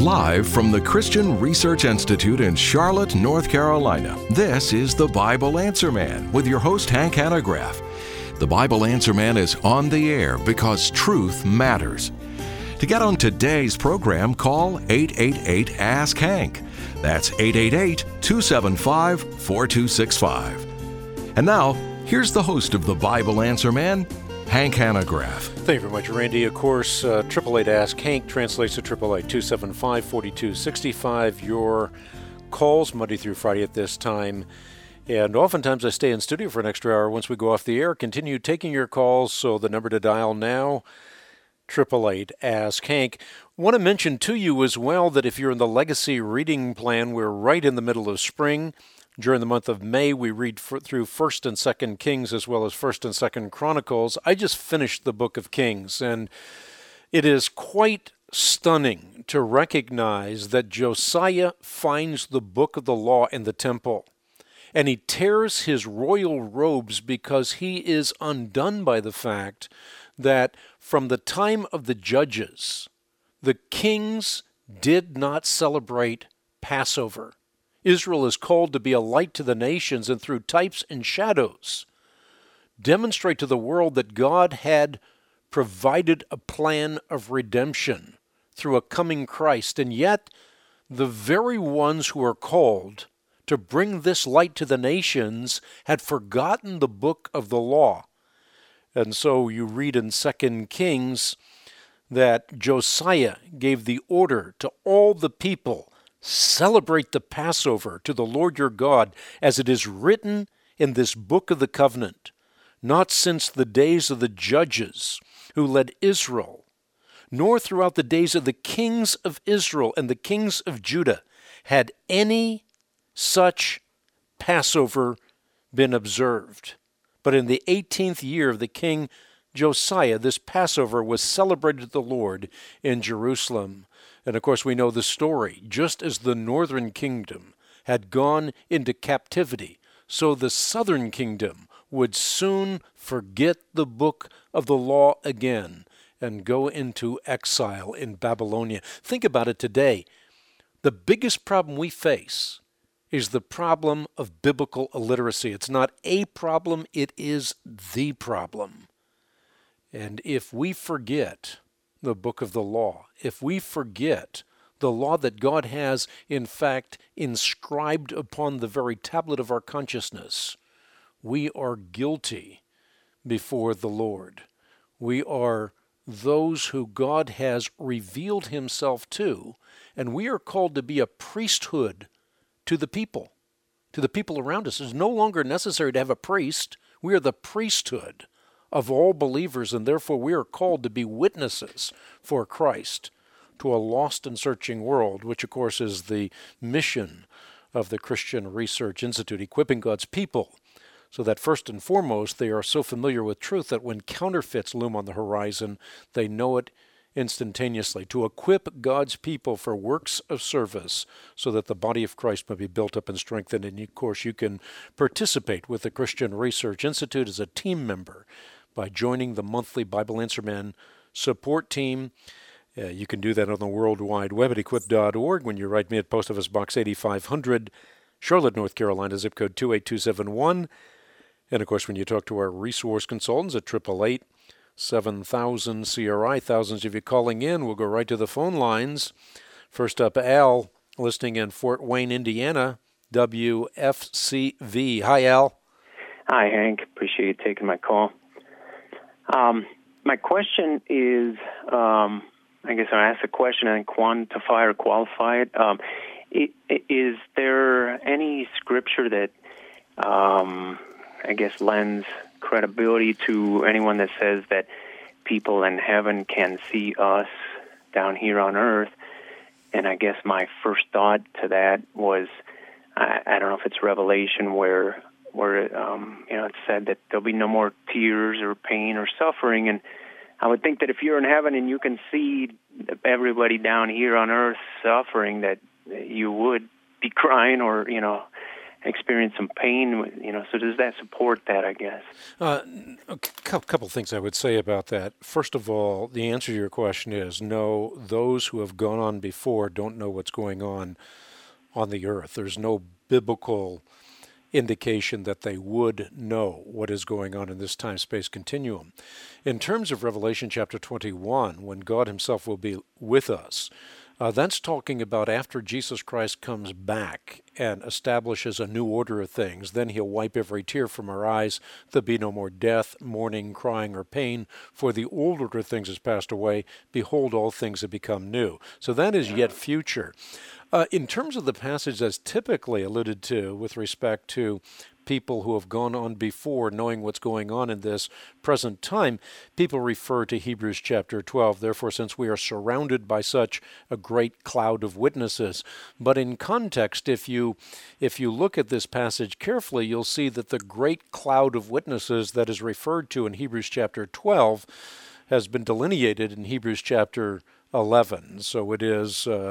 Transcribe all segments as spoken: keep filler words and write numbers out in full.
Live from the Christian Research Institute in Charlotte, North Carolina, this is the Bible Answer Man with your host, Hank Hanegraaff. The Bible Answer Man is on the air because truth matters. To get on today's program, call eight eight eight, ask Hank. That's eight eight eight, two seven five, four two six five. And now, here's the host of the Bible Answer Man, Hank Hanegraaff. Thank you very much, Randy. Of course, uh, triple eight Ask Hank translates to triple eight two seven five four two six five. Your calls Monday through Friday at this time. And oftentimes I stay in studio for an extra hour once we go off the air. Continue taking your calls. So the number to dial now, triple eight Ask Hank. Want to mention to you as well that if you're in the Legacy reading plan, we're right in the middle of spring. During the month of May, we read f- through First and Second Kings as well as First and Second Chronicles. I just finished the book of Kings, and it is quite stunning to recognize that Josiah finds the book of the law in the temple, and he tears his royal robes because he is undone by the fact that from the time of the judges, the kings did not celebrate Passover. Israel is called to be a light to the nations, and through types and shadows, demonstrate to the world that God had provided a plan of redemption through a coming Christ. And yet, the very ones who are called to bring this light to the nations had forgotten the book of the law. And so you read in Second Kings that Josiah gave the order to all the people, celebrate the Passover to the Lord your God, as it is written in this book of the covenant. Not since the days of the judges who led Israel, nor throughout the days of the kings of Israel and the kings of Judah, had any such Passover been observed. But in the eighteenth year of the king Josiah, this Passover was celebrated to the Lord in Jerusalem. And of course, we know the story. Just as the northern kingdom had gone into captivity, so the southern kingdom would soon forget the book of the law again and go into exile in Babylonia. Think about it today. The biggest problem we face is the problem of biblical illiteracy. It's not a problem, it is the problem. And if we forget the book of the law, if we forget the law that God has, in fact, inscribed upon the very tablet of our consciousness, we are guilty before the Lord. We are those who God has revealed himself to, and we are called to be a priesthood to the people, to the people around us. It's no longer necessary to have a priest. We are the priesthood of all believers, and therefore we are called to be witnesses for Christ to a lost and searching world, which of course is the mission of the Christian Research Institute, equipping God's people so that first and foremost they are so familiar with truth that when counterfeits loom on the horizon, they know it instantaneously, to equip God's people for works of service so that the body of Christ may be built up and strengthened. And of course you can participate with the Christian Research Institute as a team member by joining the monthly Bible Answer Man support team. Uh, you can do that on the World Wide Web at equip dot org when you write me at Post Office Box eighty-five hundred, Charlotte, North Carolina, zip code two eight two seven one. And of course, when you talk to our resource consultants at eight eight eight, seven thousand C R I, thousands of you calling in, we'll go right to the phone lines. First up, Al, listening in Fort Wayne, Indiana, W F C V. Hi, Al. Hi, Hank. Appreciate you taking my call. Um, my question is, um, I guess I'll ask a question and quantify or qualify it. Um, it, it is there any scripture that, um, I guess, lends credibility to anyone that says that people in heaven can see us down here on earth? And I guess my first thought to that was, I, I don't know if it's Revelation where where um, you know, it's said that there'll be no more tears or pain or suffering. And I would think that if you're in heaven and you can see everybody down here on earth suffering, that you would be crying or, you know, experience some pain, you know. So does that support that, I guess? Uh, A cou- couple things I would say about that. First of all, the answer to your question is no, those who have gone on before don't know what's going on on the earth. There's no biblical indication that they would know what is going on in this time-space continuum. In terms of Revelation chapter twenty-one, when God himself will be with us, uh, that's talking about after Jesus Christ comes back and establishes a new order of things. Then he'll wipe every tear from our eyes. There'll be no more death, mourning, crying, or pain, for the old order of things has passed away. Behold, all things have become new. So that is yet future. Uh, in terms of the passage that's typically alluded to with respect to people who have gone on before, knowing what's going on in this present time, people refer to Hebrews chapter twelve. Therefore, since we are surrounded by such a great cloud of witnesses. But in context, if you if you look at this passage carefully, you'll see that the great cloud of witnesses that is referred to in Hebrews chapter twelve has been delineated in Hebrews chapter eleven. So it is uh,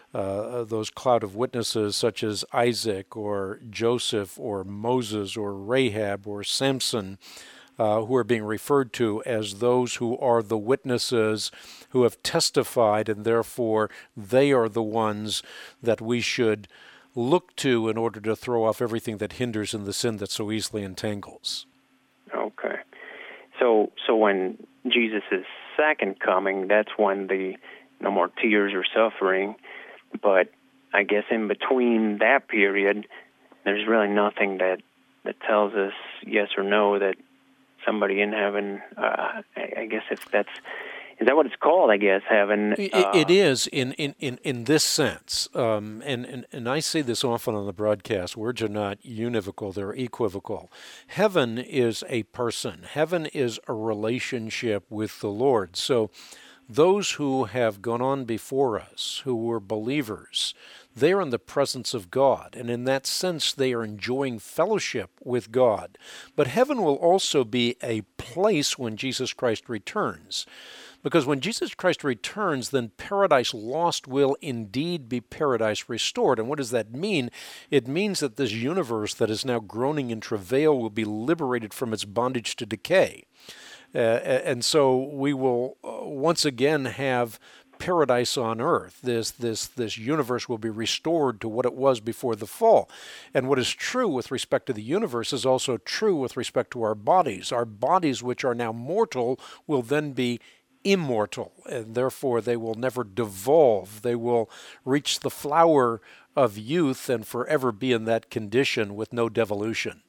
Uh, those cloud of witnesses such as Isaac or Joseph or Moses or Rahab or Samson, uh, who are being referred to as those who are the witnesses who have testified, and therefore they are the ones that we should look to in order to throw off everything that hinders in the sin that so easily entangles. Okay. So so when Jesus' second coming, that's when the no more tears or suffering. But I guess in between that period, there's really nothing that, that tells us yes or no that somebody in heaven, uh, I, I guess if that's, is that what it's called, I guess, heaven? It, uh, it is in, in, in, in this sense. Um, and, and, and I say this often on the broadcast. Words are not univocal, they're equivocal. Heaven is a person. Heaven is a relationship with the Lord. So those who have gone on before us, who were believers, they are in the presence of God, and in that sense they are enjoying fellowship with God. But heaven will also be a place when Jesus Christ returns, because when Jesus Christ returns, then paradise lost will indeed be paradise restored. And what does that mean? It means that this universe that is now groaning in travail will be liberated from its bondage to decay. Uh, and so we will uh, once again have paradise on earth. This this this universe will be restored to what it was before the fall. And what is true with respect to the universe is also true with respect to our bodies. Our bodies, which are now mortal, will then be immortal, and therefore they will never devolve. They will reach the flower of youth and forever be in that condition with no devolution.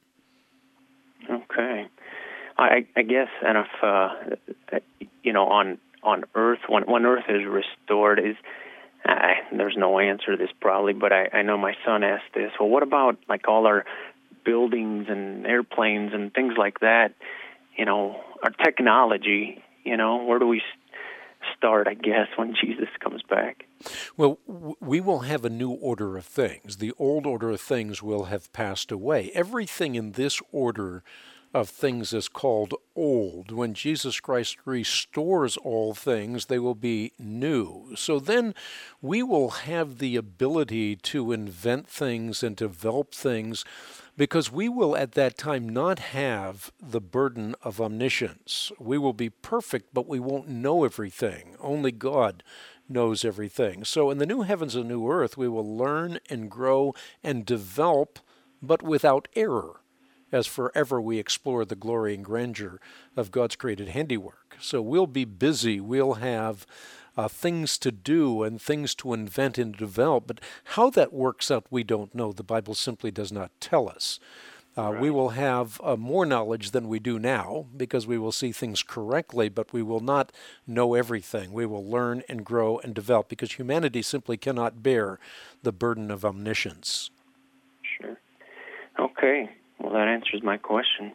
Okay. I, I guess, and if, uh, you know, on on Earth, when when Earth is restored, is uh, there's no answer to this probably, but I, I know my son asked this. Well, what about like all our buildings and airplanes and things like that? You know, our technology. You know, where do we start? I guess when Jesus comes back. Well, w- we will have a new order of things. The old order of things will have passed away. Everything in this order of things is called old. When Jesus Christ restores all things, they will be new. So then we will have the ability to invent things and develop things, because we will at that time not have the burden of omniscience. We will be perfect, but we won't know everything. Only God knows everything. So in the new heavens and new earth, we will learn and grow and develop, but without error, as forever we explore the glory and grandeur of God's created handiwork. So we'll be busy, we'll have uh, things to do and things to invent and develop, but how that works out we don't know. The Bible simply does not tell us. Uh, right. We will have uh, more knowledge than we do now, because we will see things correctly, but we will not know everything. We will learn and grow and develop, because humanity simply cannot bear the burden of omniscience. Sure. Okay. Well, that answers my question.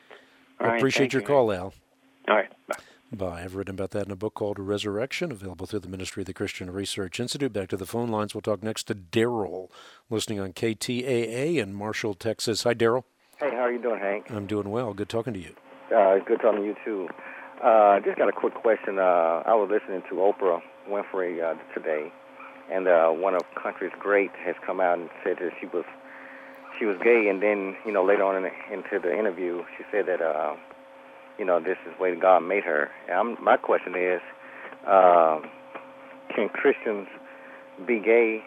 I right, appreciate your you. call, Al. All right. Bye. Bye. I've written about that in a book called Resurrection, available through the Ministry of the Christian Research Institute. Back to the phone lines. We'll talk next to Daryl, listening on K T A A in Marshall, Texas. Hi, Daryl. Hey, how are you doing, Hank? I'm doing well. Good talking to you. Uh, good talking to you, too. Uh, just got a quick question. Uh, I was listening to Oprah Winfrey uh, today, and uh, one of country's great has come out and said that she was she was gay, and then, you know, later on in the, into the interview, she said that uh, you know, this is the way God made her. And I'm, my question is, uh, can Christians be gay?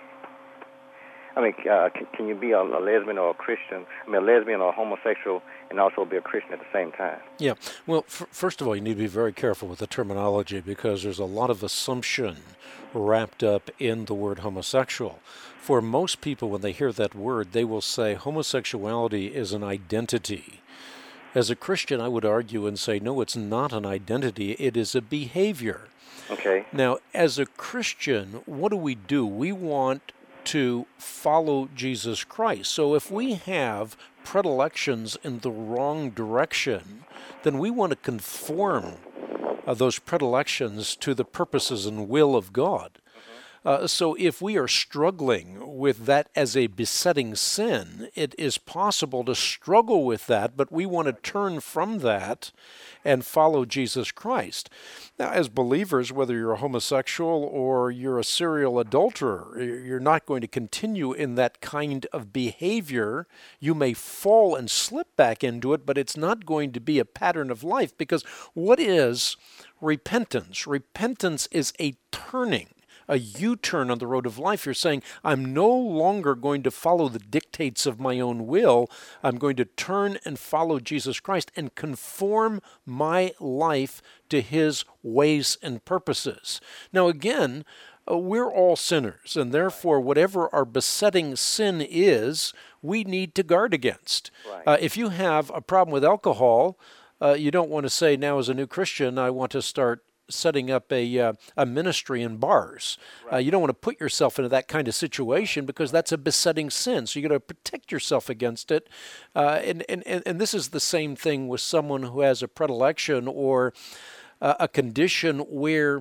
I mean, uh, can, can you be a, a lesbian or a Christian? I mean, a lesbian or a homosexual and also be a Christian at the same time? Yeah. Well, f- first of all, you need to be very careful with the terminology because there's a lot of assumption wrapped up in the word homosexual. For most people, when they hear that word, they will say homosexuality is an identity. As a Christian, I would argue and say, no, it's not an identity. It is a behavior. Okay. Now, as a Christian, what do we do? We want to follow Jesus Christ. So if we have predilections in the wrong direction, then we want to conform uh, those predilections to the purposes and will of God. Uh, so if we are struggling with that as a besetting sin, it is possible to struggle with that, but we want to turn from that and follow Jesus Christ. Now, as believers, whether you're a homosexual or you're a serial adulterer, you're not going to continue in that kind of behavior. You may fall and slip back into it, but it's not going to be a pattern of life, because what is repentance? Repentance is a turning, a U-turn on the road of life. You're saying, I'm no longer going to follow the dictates of my own will. I'm going to turn and follow Jesus Christ and conform my life to his ways and purposes. Now again, uh, we're all sinners, and therefore whatever our besetting sin is, we need to guard against. Right. Uh, if you have a problem with alcohol, uh, you don't want to say, now as a new Christian, I want to start setting up a uh, a ministry in bars. Right. Uh, you don't want to put yourself into that kind of situation because that's a besetting sin. So you got to protect yourself against it. Uh, and, and, and this is the same thing with someone who has a predilection or uh, a condition where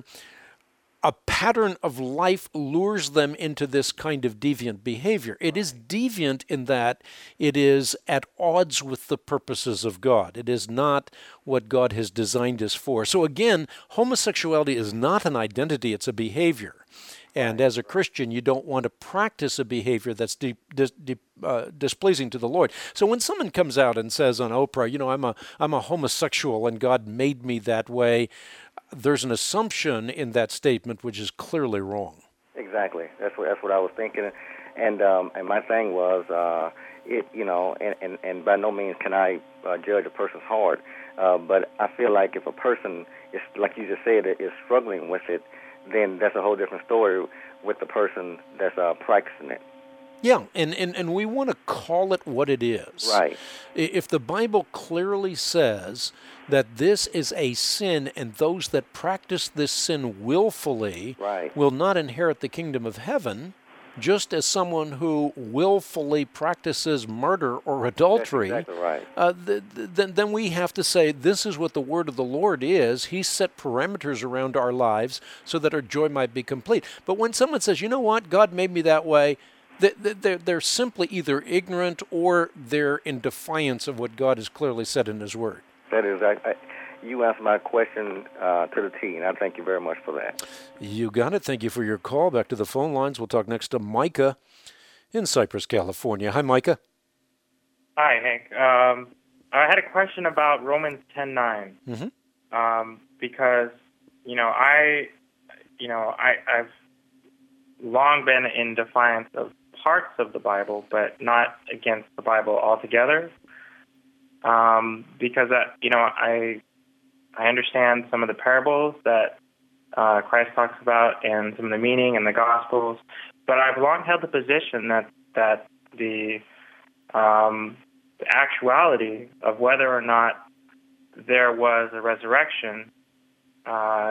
a pattern of life lures them into this kind of deviant behavior. It is deviant in that it is at odds with the purposes of God. It is not what God has designed us for. So again, homosexuality is not an identity, it's a behavior. And as a Christian, you don't want to practice a behavior that's de- dis- de- uh, displeasing to the Lord. So when someone comes out and says on Oprah, you know, I'm a I'm a homosexual and God made me that way, there's an assumption in that statement which is clearly wrong. Exactly. That's what that's what I was thinking, and um, and my thing was, uh, it you know, and, and, and by no means can I uh, judge a person's heart, uh, but I feel like if a person is, like you just said, is struggling with it, then that's a whole different story with the person that's uh, practicing it. Yeah, and, and, and we want to call it what it is. Right. If the Bible clearly says that this is a sin and those that practice this sin willfully right. will not inherit the kingdom of heaven, just as someone who willfully practices murder or adultery, That's exactly right. uh, th- th- then, then we have to say this is what the word of the Lord is. He set parameters around our lives so that our joy might be complete. But when someone says, you know what, God made me that way, they're, they're simply either ignorant or they're in defiance of what God has clearly said in his word. That is, I, I, you answered my question uh, to the T, and I thank you very much for that. You got it. Thank you for your call. Back to the phone lines. We'll talk next to Micah in Cypress, California. Hi, Micah. Hi, Hank. Um, I had a question about Romans ten nine. Mm-hmm. Um, because, you know, I, you know, I, I've long been in defiance of parts of the Bible, but not against the Bible altogether. Um, because, uh, you know, I I understand some of the parables that uh, Christ talks about and some of the meaning in the Gospels, but I've long held the position that, that the, um, the actuality of whether or not there was a resurrection uh,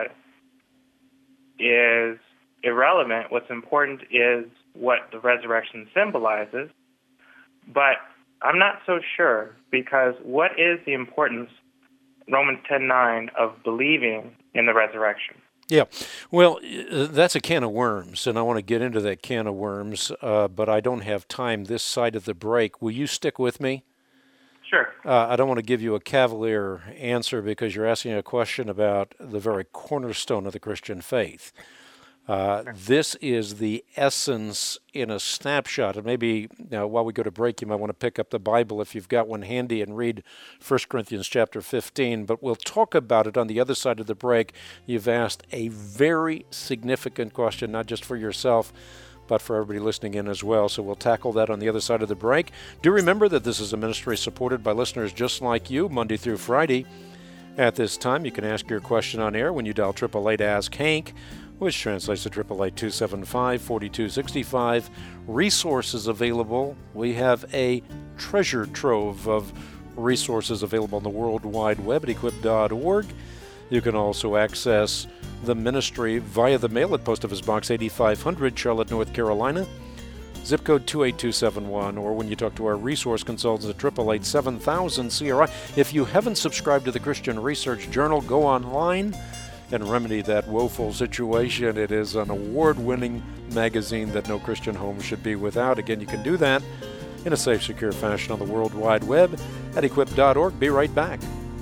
is irrelevant. What's important is what the resurrection symbolizes, but I'm not so sure, because what is the importance, Romans ten nine, of believing in the resurrection? Yeah, well, that's a can of worms, and I want to get into that can of worms, uh, but I don't have time this side of the break. Will you stick with me? Sure. Uh, I don't want to give you a cavalier answer because you're asking a question about the very cornerstone of the Christian faith. Uh, this is the essence in a snapshot. And maybe now, while we go to break, you might want to pick up the Bible if you've got one handy and read First Corinthians chapter fifteen. But we'll talk about it on the other side of the break. You've asked a very significant question, not just for yourself, but for everybody listening in as well. So we'll tackle that on the other side of the break. Do remember that this is a ministry supported by listeners just like you, Monday through Friday. At this time, you can ask your question on air when you dial eight eight eight ask Hank, which translates to eight eight eight, two seven five, four two six five. Resources available. We have a treasure trove of resources available on the World Wide Web at equip dot org. You can also access the ministry via the mail at Post Office Box eighty-five hundred, Charlotte, North Carolina, zip code two eight two seven one, or when you talk to our resource consultants at eight eight eight, seven thousand C R I. If you haven't subscribed to the Christian Research Journal, go online and remedy that woeful situation. It is an award-winning magazine that no Christian home should be without. Again, you can do that in a safe, secure fashion on the World Wide Web at equip dot org. Be right back.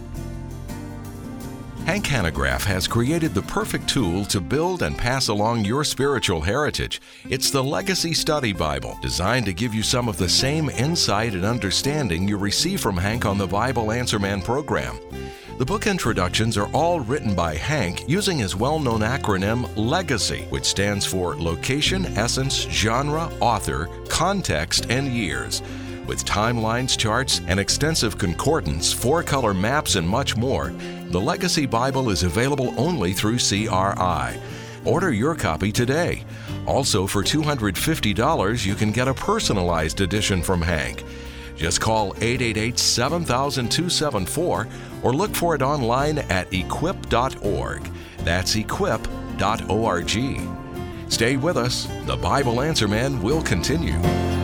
Hank Hanegraaff has created the perfect tool to build and pass along your spiritual heritage. It's the Legacy Study Bible, designed to give you some of the same insight and understanding you receive from Hank on the Bible Answer Man program. The book introductions are all written by Hank using his well-known acronym LEGACY, which stands for Location, Essence, Genre, Author, Context, and Years. With timelines, charts, and extensive concordance, four-color maps, and much more, the Legacy Bible is available only through C R I. Order your copy today. Also, for two hundred fifty dollars, you can get a personalized edition from Hank. Just call eight eight eight, seven thousand, two seven four or look for it online at equip dot org. That's equip dot org. Stay with us. The Bible Answer Man will continue.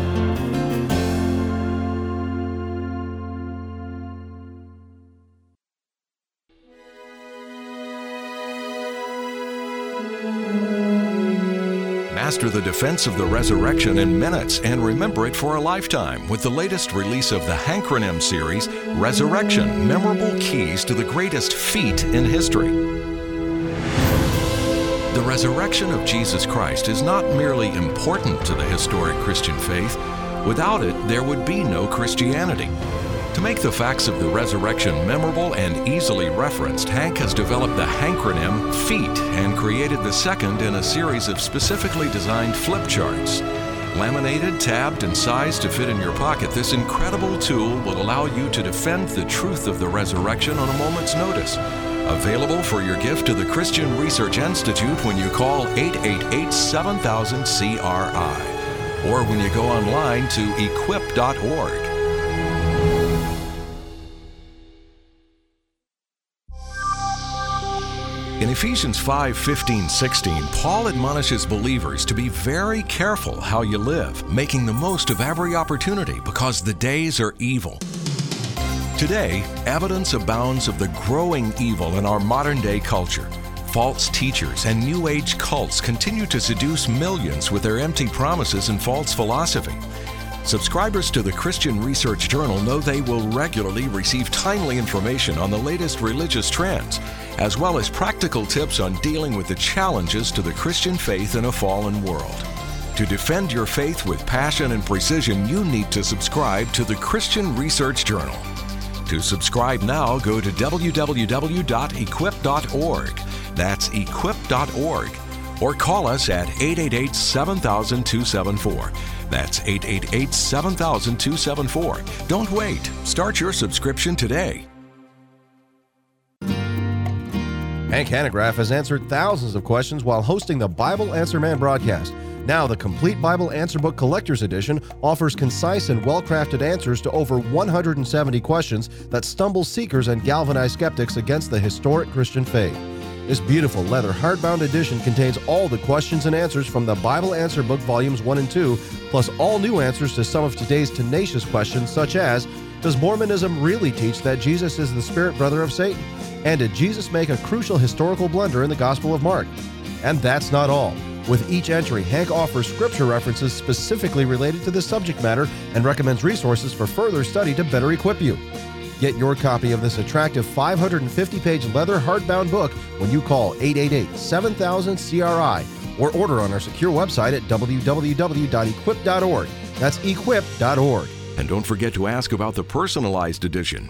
Master the defense of the resurrection in minutes and remember it for a lifetime with the latest release of the Hankronym series, Resurrection, Memorable Keys to the Greatest Feat in History. The resurrection of Jesus Christ is not merely important to the historic Christian faith. Without it, there would be no Christianity. To make the facts of the resurrection memorable and easily referenced, Hank has developed the Hankronym Feat and created the second in a series of specifically designed flip charts. Laminated, tabbed, and sized to fit in your pocket, this incredible tool will allow you to defend the truth of the resurrection on a moment's notice. Available for your gift to the Christian Research Institute when you call eight eight eight, seven thousand, C R I or when you go online to equip dot org. In Ephesians five, fifteen, sixteen, Paul admonishes believers to be very careful how you live, making the most of every opportunity because the days are evil. Today, evidence abounds of the growing evil in our modern-day culture. False teachers and New Age cults continue to seduce millions with their empty promises and false philosophy. Subscribers to the Christian Research Journal know they will regularly receive timely information on the latest religious trends, as well as practical tips on dealing with the challenges to the Christian faith in a fallen world. To defend your faith with passion and precision, you need to subscribe to the Christian Research Journal. To subscribe now, go to w w w dot equip dot org. That's equip dot org. Or call us at eight eight eight, seven thousand, two seven four. That's eight eight eight, seven thousand, two seven four. Don't wait. Start your subscription today. Hank Hanegraaff has answered thousands of questions while hosting the Bible Answer Man broadcast. Now, the Complete Bible Answer Book Collector's Edition offers concise and well-crafted answers to over one hundred seventy questions that stumble seekers and galvanize skeptics against the historic Christian faith. This beautiful leather hardbound edition contains all the questions and answers from the Bible Answer Book Volumes one and two, plus all new answers to some of today's tenacious questions such as, does Mormonism really teach that Jesus is the spirit brother of Satan? And did Jesus make a crucial historical blunder in the Gospel of Mark? And that's not all. With each entry, Hank offers scripture references specifically related to the subject matter and recommends resources for further study to better equip you. Get your copy of this attractive five hundred fifty page leather hardbound book when you call eight eight eight, seven thousand, C R I or order on our secure website at w w w dot equip dot org. That's equip dot org. And don't forget to ask about the personalized edition.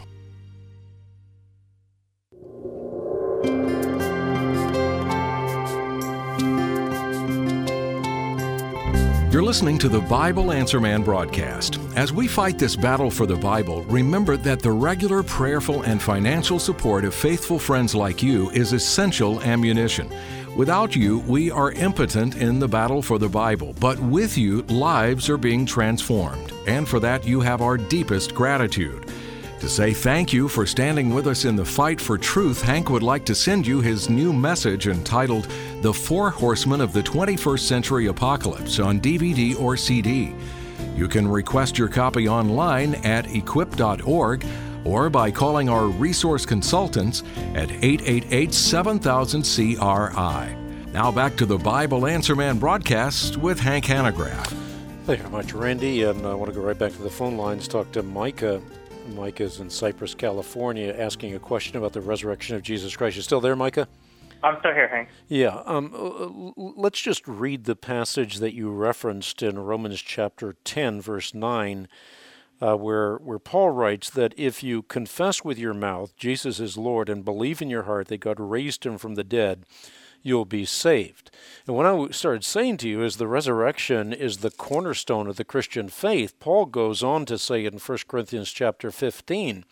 You're listening to the Bible Answer Man broadcast. As we fight this battle for the Bible, remember that the regular prayerful and financial support of faithful friends like you is essential ammunition. Without you, we are impotent in the battle for the Bible, but with you, lives are being transformed. And for that, you have our deepest gratitude. To say thank you for standing with us in the fight for truth, Hank would like to send you his new message entitled The Four Horsemen of the twenty-first Century Apocalypse on D V D or C D. You can request your copy online at equip dot org or by calling our resource consultants at eight eight eight, seven thousand, C R I. Now back to the Bible Answer Man broadcast with Hank Hanegraaff. Thank you very much, Randy. And I want to go right back to the phone lines, talk to Micah. Micah is in Cypress, California, asking a question about the resurrection of Jesus Christ. You still there, Micah? I'm still here, Hank. Yeah. Um, let's just read the passage that you referenced in Romans chapter ten, verse nine, uh, where, where Paul writes that if you confess with your mouth Jesus is Lord and believe in your heart that God raised him from the dead, you'll be saved. And what I started saying to you is the resurrection is the cornerstone of the Christian faith. Paul goes on to say in First Corinthians chapter fifteen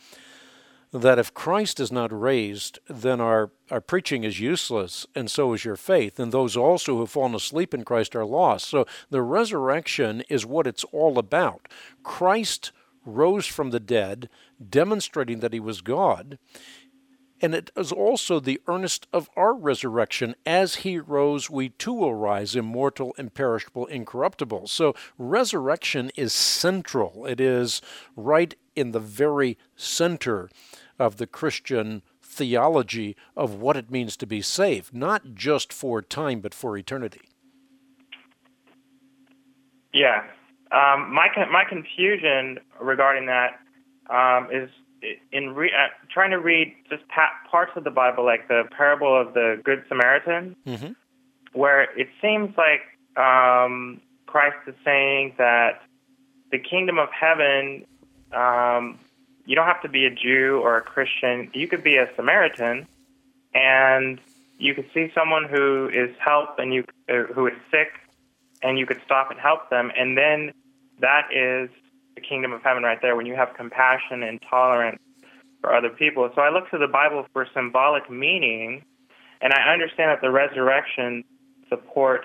that if Christ is not raised, then our, our preaching is useless, and so is your faith. And those also who have fallen asleep in Christ are lost. So the resurrection is what it's all about. Christ rose from the dead, demonstrating that he was God. And it is also the earnest of our resurrection. As he rose, we too will rise, immortal, imperishable, incorruptible. So resurrection is central. It is right in the very center of the Christian theology of what it means to be saved, not just for time, but for eternity. Yeah. Um, my my confusion regarding that um, is in re- uh, trying to read just pa- parts of the Bible, like the parable of the Good Samaritan, mm-hmm. where it seems like um, Christ is saying that the kingdom of heaven, um, you don't have to be a Jew or a Christian. You could be a Samaritan, and you could see someone who is helped and you uh, who is sick, and you could stop and help them, and then that is the kingdom of heaven right there, when you have compassion and tolerance for other people. So I look to the Bible for symbolic meaning, and I understand that the resurrection supports,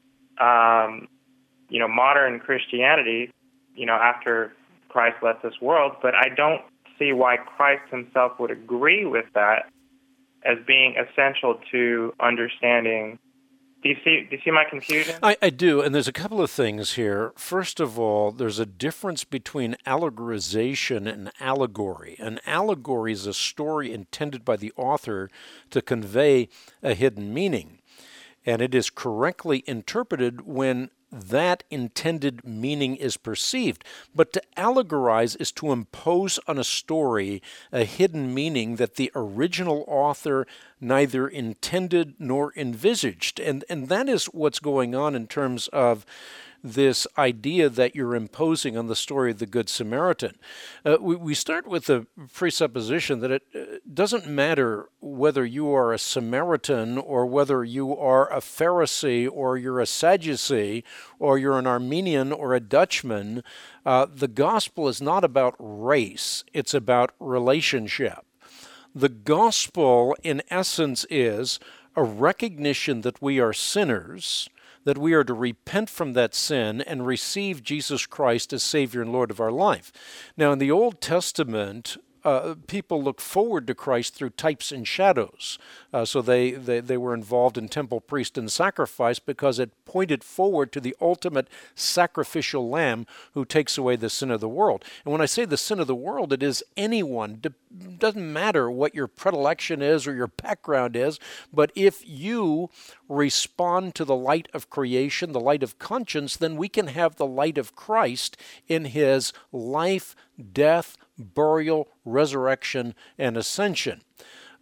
um, you know, modern Christianity, you know, after Christ left this world, but I don't see why Christ himself would agree with that as being essential to understanding. Do you see, do you see my confusion? I, I do, and there's a couple of things here. First of all, there's a difference between allegorization and allegory. An allegory is a story intended by the author to convey a hidden meaning, and it is correctly interpreted when that intended meaning is perceived. But to allegorize is to impose on a story a hidden meaning that the original author neither intended nor envisaged. And, and that is what's going on in terms of this idea that you're imposing on the story of the Good Samaritan. Uh, we, we start with the presupposition that it uh, doesn't matter whether you are a Samaritan or whether you are a Pharisee or you're a Sadducee or you're an Armenian or a Dutchman. Uh, the gospel is not about race. It's about relationship. The gospel, in essence, is a recognition that we are sinners, that we are to repent from that sin and receive Jesus Christ as Savior and Lord of our life. Now, in the Old Testament, uh, people look forward to Christ through types and shadows. Uh, so they, they, they were involved in temple, priest, and sacrifice because it pointed forward to the ultimate sacrificial lamb who takes away the sin of the world. And when I say the sin of the world, it is anyone. It doesn't matter what your predilection is or your background is, but if you respond to the light of creation, the light of conscience, then we can have the light of Christ in his life, death, burial, resurrection, and ascension.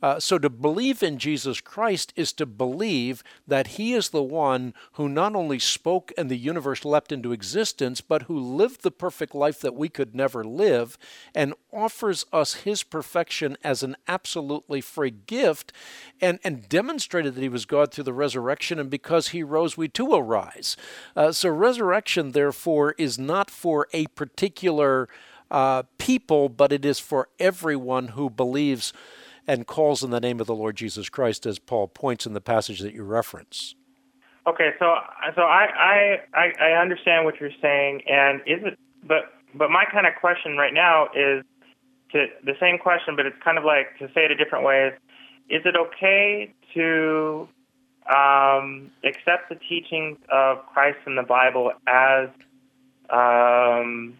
Uh, so to believe in Jesus Christ is to believe that he is the one who not only spoke and the universe leapt into existence, but who lived the perfect life that we could never live and offers us his perfection as an absolutely free gift, and, and demonstrated that he was God through the resurrection, and because he rose, we too will rise. Uh, so resurrection, therefore, is not for a particular uh, people, but it is for everyone who believes and calls in the name of the Lord Jesus Christ, as Paul points in the passage that you reference. Okay, so so I I, I understand what you're saying, and is it? But but my kind of question right now is to the same question, but it's kind of like, to say it a different way, is, is it okay to um, accept the teachings of Christ in the Bible as um,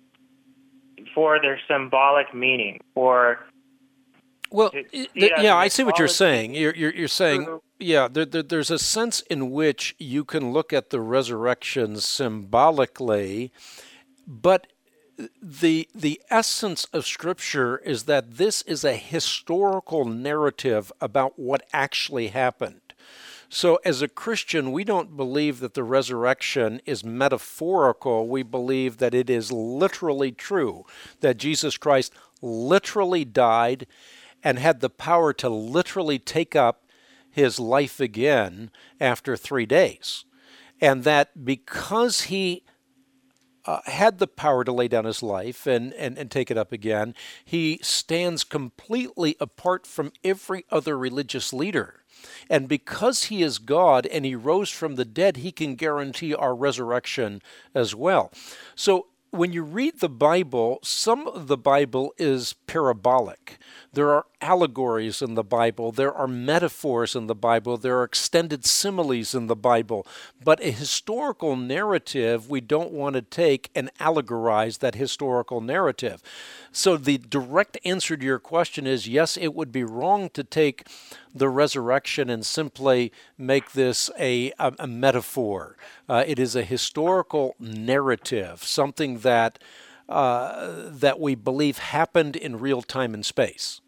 for their symbolic meaning, or Well, It- it- yeah, yeah, the I see what you're mythology- saying. You're, you're, you're saying, True. yeah, there, there, there's a sense in which you can look at the resurrection symbolically, but the the essence of Scripture is that this is a historical narrative about what actually happened. So as a Christian, we don't believe that the resurrection is metaphorical. We believe that it is literally true, that Jesus Christ literally died and had the power to literally take up his life again after three days. And that because he uh, had the power to lay down his life and, and, and take it up again, he stands completely apart from every other religious leader. And because he is God and he rose from the dead, he can guarantee our resurrection as well. So when you read the Bible, some of the Bible is parabolic. There are allegories in the Bible. There are metaphors in the Bible. There are extended similes in the Bible. But a historical narrative, we don't want to take and allegorize that historical narrative. So the direct answer to your question is yes, it would be wrong to take the resurrection and simply make this a, a, a metaphor. Uh, it is a historical narrative, something that uh, that we believe happened in real time and space.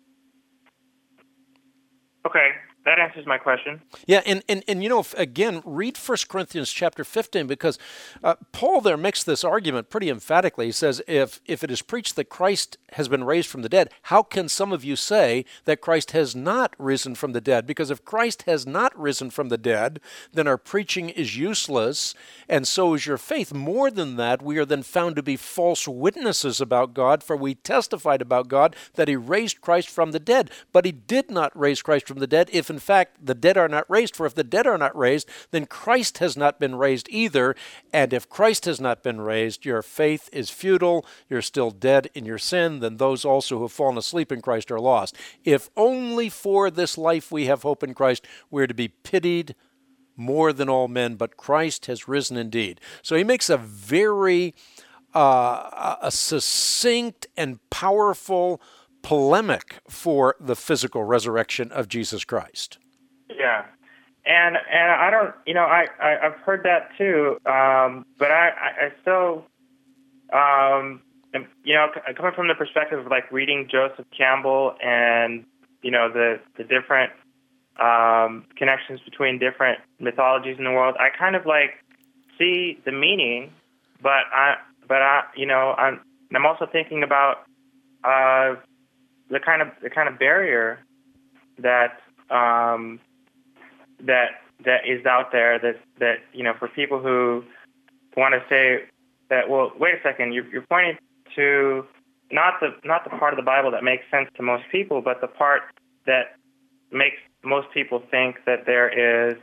Okay, that answers my question. Yeah, and, and, and you know, if, again, read First Corinthians chapter fifteen, because uh, Paul there makes this argument pretty emphatically. He says, if, if it is preached that Christ has been raised from the dead, how can some of you say that Christ has not risen from the dead? Because if Christ has not risen from the dead, then our preaching is useless, and so is your faith. More than that, we are then found to be false witnesses about God, for we testified about God that he raised Christ from the dead. But he did not raise Christ from the dead, if in fact the dead are not raised. For if the dead are not raised, then Christ has not been raised either. And if Christ has not been raised, your faith is futile, you're still dead in your sin, then those also who have fallen asleep in Christ are lost. If only for this life we have hope in Christ, we're to be pitied more than all men, but Christ has risen indeed. So he makes a very uh, a succinct and powerful polemic for the physical resurrection of Jesus Christ. Yeah, and and I don't, you know, I, I I've heard that too, um, but I, I, I still, um, am, you know, coming from the perspective of like reading Joseph Campbell and you know the the different um, connections between different mythologies in the world, I kind of like see the meaning, but I but I you know I'm I'm also thinking about uh, the kind of the kind of barrier that. Um, that that is out there that that you know for people who want to say that, well, wait a second, you're, you're pointing to not the not the part of the Bible that makes sense to most people, but the part that makes most people think that there is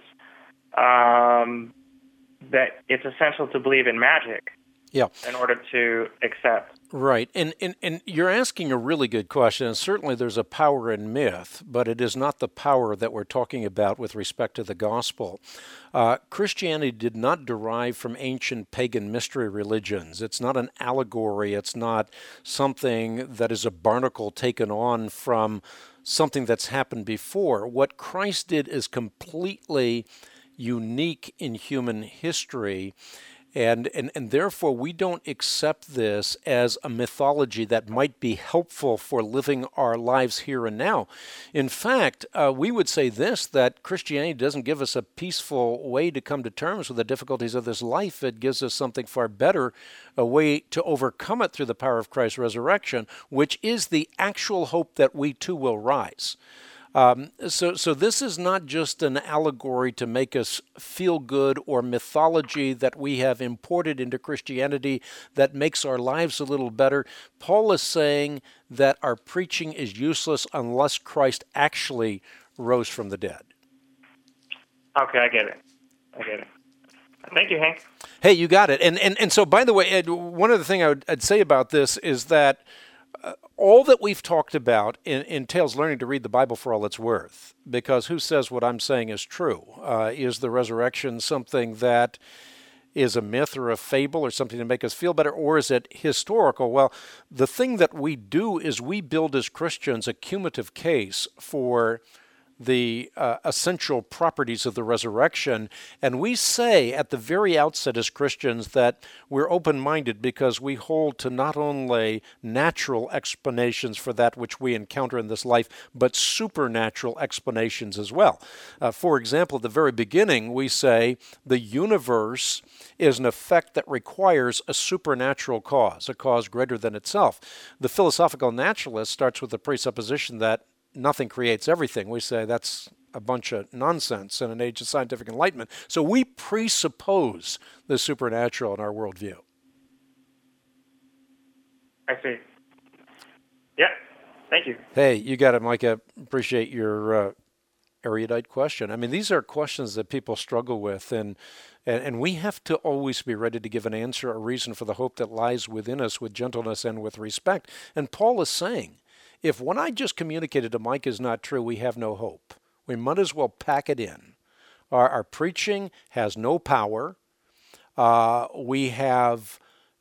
um, that it's essential to believe in magic. Yeah. In order to accept. Right. And, and and you're asking a really good question. And certainly there's a power in myth, but it is not the power that we're talking about with respect to the gospel. Uh, Christianity did not derive from ancient pagan mystery religions. It's not an allegory. It's not something that is a barnacle taken on from something that's happened before. What Christ did is completely unique in human history. And, and and therefore, we don't accept this as a mythology that might be helpful for living our lives here and now. In fact, uh, we would say this, that Christianity doesn't give us a peaceful way to come to terms with the difficulties of this life. It gives us something far better, a way to overcome it through the power of Christ's resurrection, which is the actual hope that we too will rise. Um, so, so this is not just an allegory to make us feel good or mythology that we have imported into Christianity that makes our lives a little better. Paul is saying that our preaching is useless unless Christ actually rose from the dead. Okay, I get it. I get it. Thank you, Hank. Hey, you got it. And and, and so, by the way, Ed, one other thing I would, I'd say about this is that Uh, all that we've talked about in, entails learning to read the Bible for all it's worth, because who says what I'm saying is true? Uh, is the resurrection something that is a myth or a fable or something to make us feel better, or is it historical? Well, the thing that we do is we build as Christians a cumulative case for the uh, essential properties of the resurrection. And we say at the very outset as Christians that we're open-minded because we hold to not only natural explanations for that which we encounter in this life, but supernatural explanations as well. Uh, for example, at the very beginning, we say the universe is an effect that requires a supernatural cause, a cause greater than itself. The philosophical naturalist starts with the presupposition that nothing creates everything. We say that's a bunch of nonsense in an age of scientific enlightenment. So we presuppose the supernatural in our worldview. I see. Yeah. Thank you. Hey, you got it, Micah. Appreciate your uh, erudite question. I mean, these are questions that people struggle with, and, and and we have to always be ready to give an answer, a reason for the hope that lies within us with gentleness and with respect. And Paul is saying, if what I just communicated to Mike is not true, we have no hope. We might as well pack it in. Our, our preaching has no power. Uh, we have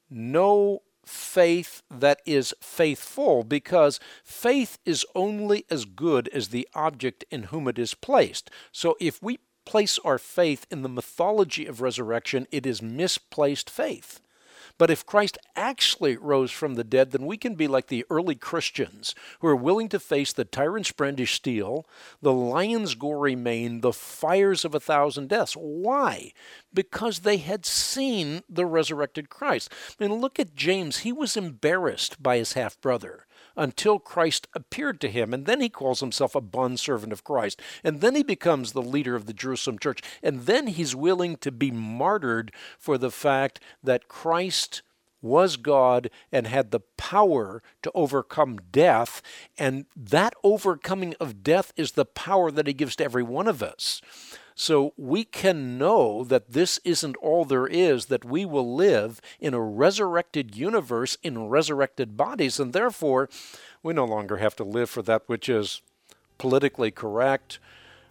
no faith that is faithful, because faith is only as good as the object in whom it is placed. So if we place our faith in the mythology of resurrection, it is misplaced faith. But if Christ actually rose from the dead, then we can be like the early Christians who are willing to face the tyrant's brandished steel, the lion's gory mane, the fires of a thousand deaths. Why? Because they had seen the resurrected Christ. I mean, look at James. He was embarrassed by his half-brother until Christ appeared to him, and then he calls himself a bondservant of Christ, and then he becomes the leader of the Jerusalem church, and then he's willing to be martyred for the fact that Christ was God and had the power to overcome death, and that overcoming of death is the power that he gives to every one of us. So we can know that this isn't all there is, that we will live in a resurrected universe in resurrected bodies, and therefore we no longer have to live for that which is politically correct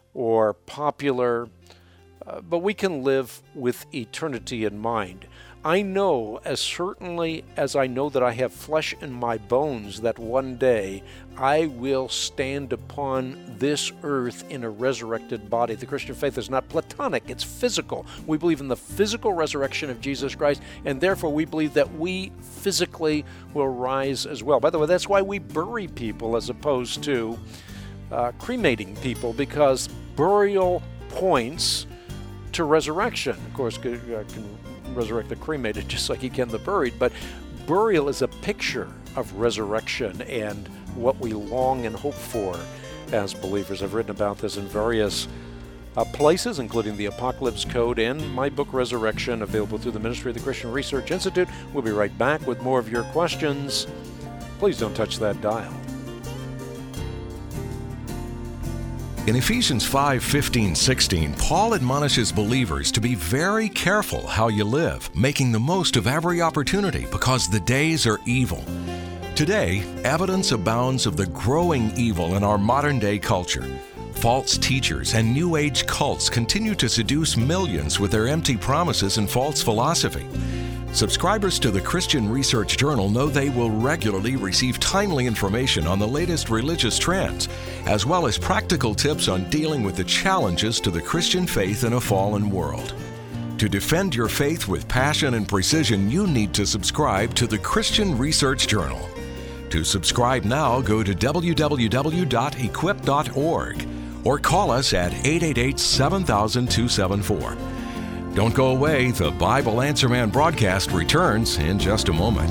or popular, uh, but we can live with eternity in mind. I know, as certainly as I know that I have flesh in my bones, that one day I will stand upon this earth in a resurrected body. The Christian faith is not platonic, it's physical. We believe in the physical resurrection of Jesus Christ, and therefore we believe that we physically will rise as well. By the way, that's why we bury people as opposed to uh, cremating people, because burial points to resurrection. Of course, can, uh, can resurrect the cremated just like he can the buried, but burial is a picture of resurrection and what we long and hope for as believers. I've written about this in various uh, places, including the Apocalypse Code and my book Resurrection, available through the Ministry of the Christian Research Institute. We'll be right back with more of your questions. Please don't touch that dial. In Ephesians five, fifteen, sixteen, Paul admonishes believers to be very careful how you live, making the most of every opportunity because the days are evil. Today, evidence abounds of the growing evil in our modern-day culture. False teachers and New Age cults continue to seduce millions with their empty promises and false philosophy. Subscribers to the Christian Research Journal know they will regularly receive timely information on the latest religious trends, as well as practical tips on dealing with the challenges to the Christian faith in a fallen world. To defend your faith with passion and precision, you need to subscribe to the Christian Research Journal. To subscribe now, go to w w w dot equip dot org or call us at eight eight eight, seven thousand, two seven four. Don't go away. The Bible Answer Man broadcast returns in just a moment.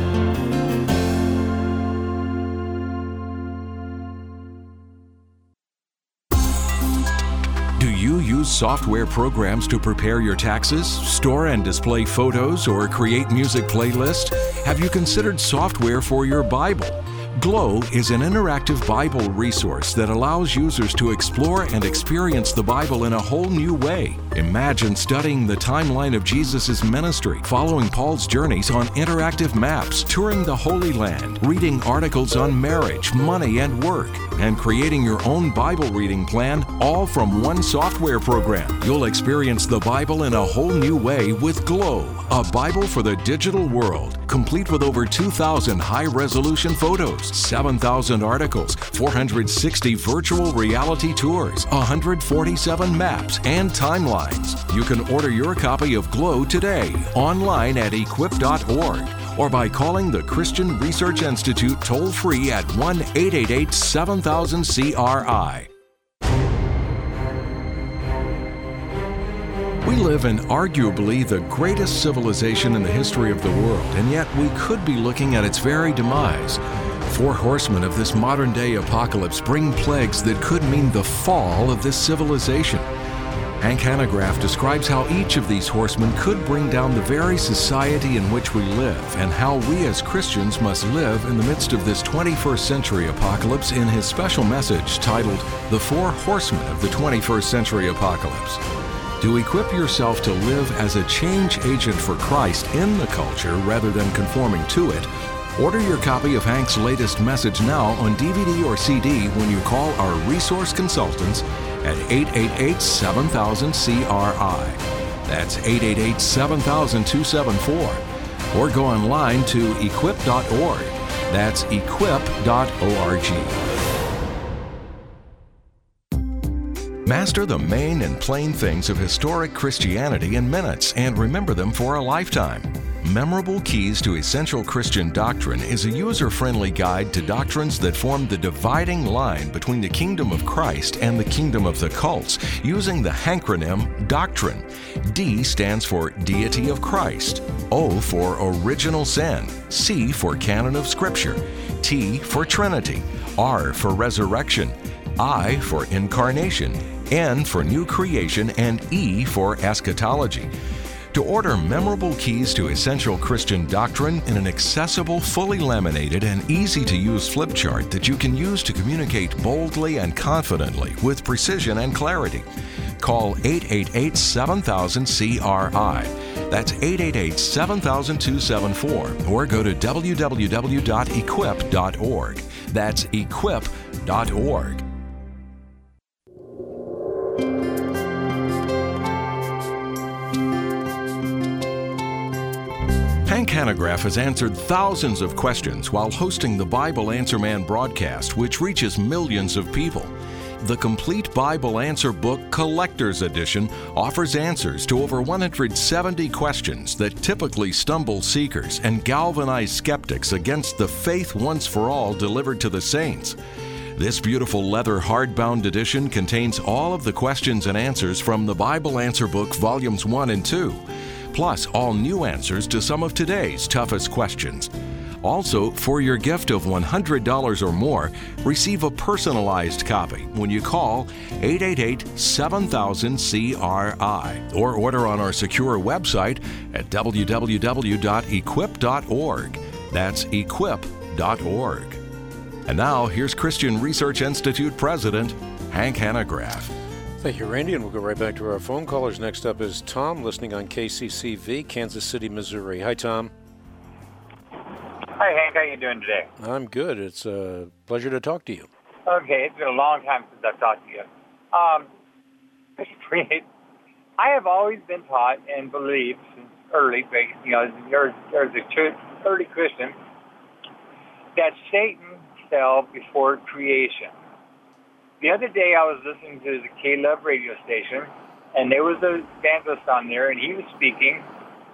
Do you use software programs to prepare your taxes, store and display photos, or create music playlists? Have you considered software for your Bible? Glow is an interactive Bible resource that allows users to explore and experience the Bible in a whole new way. Imagine studying the timeline of Jesus' ministry, following Paul's journeys on interactive maps, touring the Holy Land, reading articles on marriage, money, and work, and creating your own Bible reading plan, all from one software program. You'll experience the Bible in a whole new way with Glow, a Bible for the digital world, complete with over two thousand high-resolution photos, seven thousand articles, four hundred sixty virtual reality tours, one hundred forty-seven maps, and timelines. You can order your copy of Glow today online at equip dot org or by calling the Christian Research Institute toll-free at one eight eight eight, seven thousand, C R I. We live in arguably the greatest civilization in the history of the world, and yet we could be looking at its very demise. Four horsemen of this modern-day apocalypse bring plagues that could mean the fall of this civilization. Hank Hanegraaff describes how each of these horsemen could bring down the very society in which we live, and how we as Christians must live in the midst of this twenty-first century apocalypse in his special message titled, The Four Horsemen of the twenty-first Century Apocalypse. To equip yourself to live as a change agent for Christ in the culture rather than conforming to it, order your copy of Hank's latest message now on D V D or C D when you call our resource consultants at eight eight eight, seven thousand, C R I. That's eight eight eight, seven thousand, two seven four. Or go online to equip dot org. That's equip dot org. Master the main and plain things of historic Christianity in minutes and remember them for a lifetime. Memorable Keys to Essential Christian Doctrine is a user-friendly guide to doctrines that form the dividing line between the kingdom of Christ and the kingdom of the cults, using the hankronym Doctrine. D stands for Deity of Christ, O for Original Sin, C for Canon of Scripture, T for Trinity, R for Resurrection, I for Incarnation, N for New Creation, and E for Eschatology. To order Memorable Keys to Essential Christian Doctrine in an accessible, fully laminated, and easy-to-use flip chart that you can use to communicate boldly and confidently with precision and clarity, call eight eight eight, seven thousand, C R I. That's eight eight eight, seven thousand, two seven four, or go to w w w dot equip dot org. That's equip dot org. Hank Hanegraaff has answered thousands of questions while hosting the Bible Answer Man broadcast, which reaches millions of people. The Complete Bible Answer Book Collector's Edition offers answers to over one hundred seventy questions that typically stumble seekers and galvanize skeptics against the faith once for all delivered to the saints. This beautiful leather hardbound edition contains all of the questions and answers from the Bible Answer Book Volumes one and two. Plus all new answers to some of today's toughest questions. Also, for your gift of one hundred dollars or more, receive a personalized copy when you call eight eight eight, seven thousand, C R I or order on our secure website at w w w dot equip dot org. That's equip dot org. And now, here's Christian Research Institute President Hank Hanegraaff. Thank you, Randy, and we'll go right back to our phone callers. Next up is Tom, listening on K C C V, Kansas City, Missouri. Hi, Tom. Hi, Hank. How you doing today? I'm good. It's a pleasure to talk to you. Okay, it's been a long time since I've talked to you. Um, I have always been taught and believed since early, you know, there's, there's a early Christian, that Satan fell before creation. The other day I was listening to the K-Love radio station, and there was an evangelist on there, and he was speaking,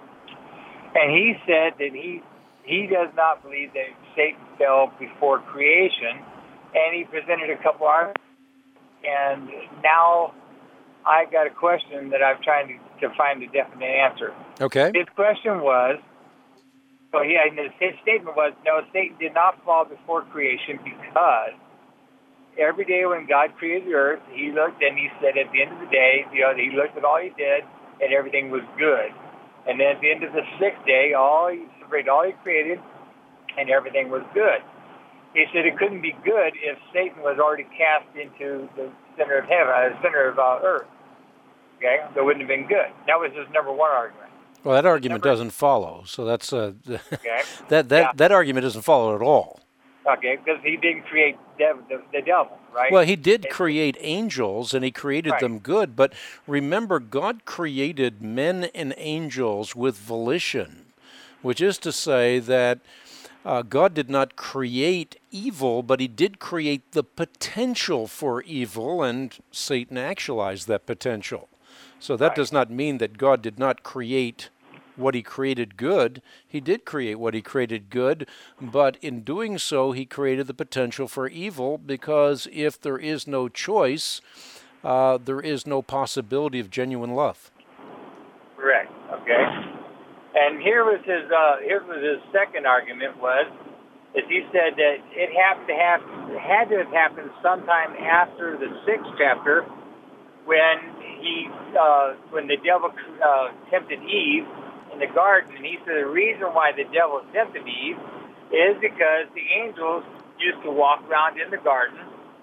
and he said that he he does not believe that Satan fell before creation, and he presented a couple arguments, and now I got a question that I'm trying to, to find a definite answer. Okay. His question was, so he, his statement was, no, Satan did not fall before creation because every day when God created the earth, he looked and he said at the end of the day, you know, he looked at all he did and everything was good. And then at the end of the sixth day, all he separated all he created and everything was good. He said it couldn't be good if Satan was already cast into the center of heaven, uh, the center of uh, earth. Okay, so it wouldn't have been good. That was his number one argument. Well, that argument number, doesn't follow. So that's uh, okay. that that yeah. that argument doesn't follow at all. Okay, because he didn't create dev- the, the devil, right? Well, he did create angels, and he created right. them good. But remember, God created men and angels with volition, which is to say that uh, God did not create evil, but he did create the potential for evil, and Satan actualized that potential. So that right. does not mean that God did not create what he created good. He did create what he created good, but in doing so, he created the potential for evil, because if there is no choice, uh, there is no possibility of genuine love. Correct. Okay. And here was his uh, here was his second argument was, is he said that it happened to have had to have happened sometime after the sixth chapter, when he uh, when the devil uh, tempted Eve in the garden, and he said the reason why the devil tempted Eve is because the angels used to walk around in the garden,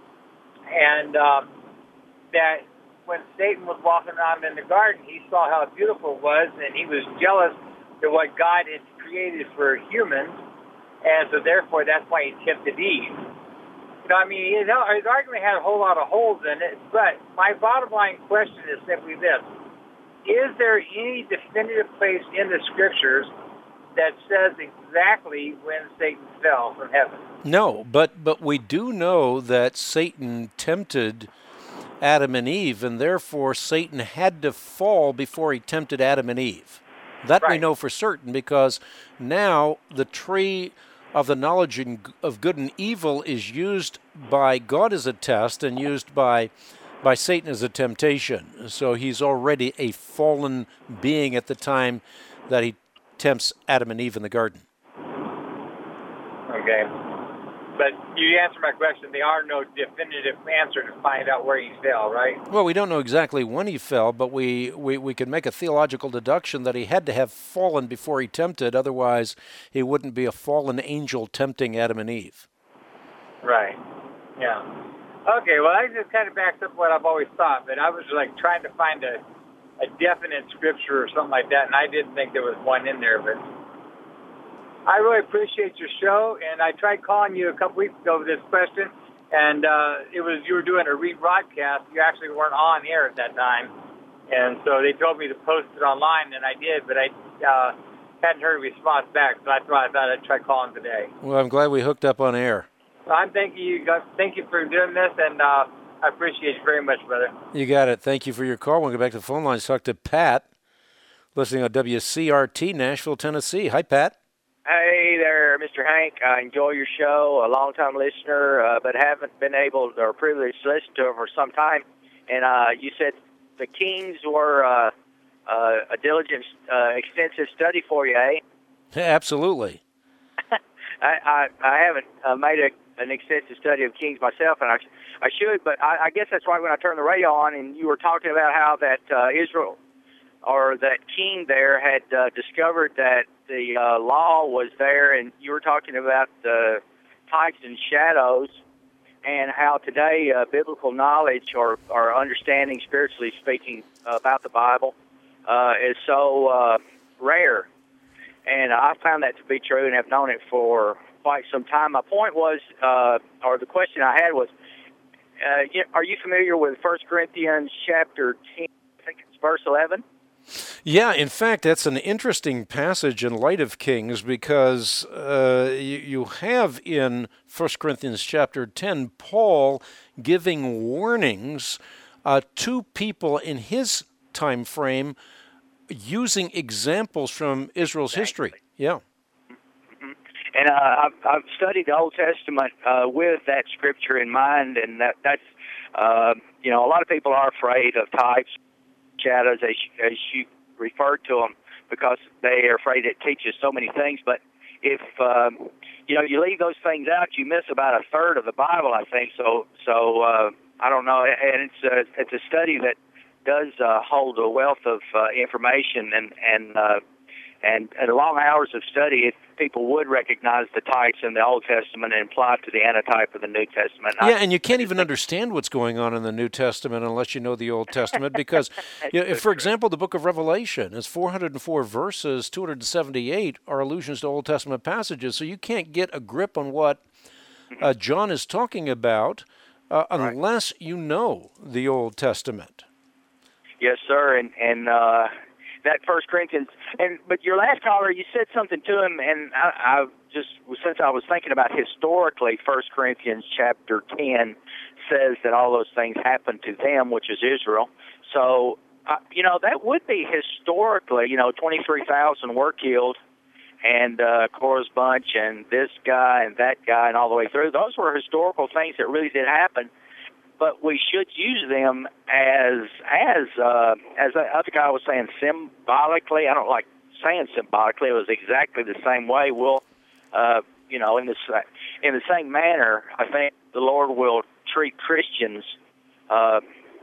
and um, that when Satan was walking around in the garden, he saw how beautiful it was, and he was jealous of what God had created for humans, and so therefore that's why he tempted Eve. You know, I mean, his, his argument had a whole lot of holes in it, but my bottom line question is simply this. Is there any definitive place in the Scriptures that says exactly when Satan fell from heaven? No, but, but we do know that Satan tempted Adam and Eve, and therefore Satan had to fall before he tempted Adam and Eve. That right. we know for certain, because now the tree of the knowledge of good and evil is used by God as a test and used by by Satan as a temptation. So he's already a fallen being at the time that he tempts Adam and Eve in the garden. Okay. But you answered my question. There are no definitive answer to find out where he fell, right? Well, we don't know exactly when he fell, but we, we, we can make a theological deduction that he had to have fallen before he tempted. Otherwise, he wouldn't be a fallen angel tempting Adam and Eve. Right. Yeah. Okay, well, that just kind of backs up what I've always thought, but I was like trying to find a, a definite scripture or something like that, and I didn't think there was one in there, but I really appreciate your show, and I tried calling you a couple weeks ago with this question, and uh, it was you were doing a rebroadcast. You actually weren't on air at that time, and so they told me to post it online, and I did, but I uh, hadn't heard a response back, so that's why I thought I'd try calling today. Well, I'm glad we hooked up on air. Well, I'm thanking you. Thank you for doing this, and uh, I appreciate you very much, brother. You got it. Thank you for your call. We'll go back to the phone lines. Talk to Pat, listening on W C R T, Nashville, Tennessee. Hi, Pat. Hey there, Mister Hank. I enjoy your show, a long-time listener, uh, but haven't been able or privileged to listen to it for some time. And uh, you said the Kings were uh, uh, a diligent, uh, extensive study for you, eh? Absolutely. I, I, I haven't uh, made a, an extensive study of Kings myself, and I, I should, but I, I guess that's right when I turned the radio on, and you were talking about how that uh, Israel or that king there had uh, discovered that the uh, law was there, and you were talking about the types and shadows, and how today uh, biblical knowledge or, or understanding, spiritually speaking, uh, about the Bible uh, is so uh, rare. And I found that to be true and have known it for quite some time. My point was, uh, or the question I had was, uh, are you familiar with First Corinthians chapter ten, I think it's verse eleven? Yeah, in fact, that's an interesting passage in light of Kings, because uh, you, you have in First Corinthians chapter ten, Paul giving warnings uh, to people in his time frame using examples from Israel's Exactly. history. Yeah. And uh, I've, I've studied the Old Testament uh, with that scripture in mind, and that that's uh, you know, a lot of people are afraid of types, shadows, as you, as you referred to them, because they are afraid it teaches so many things. But if um, you know, you leave those things out, you miss about a third of the Bible, I think. So so uh, I don't know, and it's a, it's a study that does uh, hold a wealth of uh, information, and and uh, and at long hours of study, if people would recognize the types in the Old Testament and apply it to the antitype of the New Testament. Yeah, and you can't even understand what's going on in the New Testament unless you know the Old Testament, because, you know, if, for example, the book of Revelation is four hundred four verses, two hundred seventy-eight are allusions to Old Testament passages, so you can't get a grip on what uh, John is talking about uh, unless you know the Old Testament. Yes, sir, and and uh, that First Corinthians, and but your last caller, you said something to him, and I, I just since I was thinking about historically, First Corinthians chapter ten says that all those things happened to them, which is Israel. So uh, you know, that would be historically, you know, twenty-three thousand were killed, and uh, Korah's bunch, and this guy, and that guy, and all the way through. Those were historical things that really did happen. But we should use them as, as uh, as the other guy was saying, symbolically. I don't like saying symbolically. It was exactly the same way. We'll, uh, you know, in the in the same manner, I think the Lord will treat Christians uh,